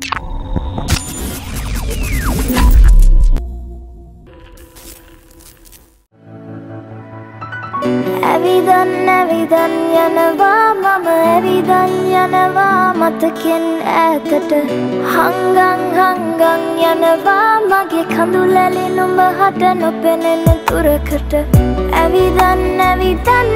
ඇවිදන් යනවා මම ඇවිදන් යනවා මතකෙන් ඈතට හංගන් යනවා මගේ කඳුලැලි නුඹ හට නොපෙනෙන තුරකට ඇවිදන්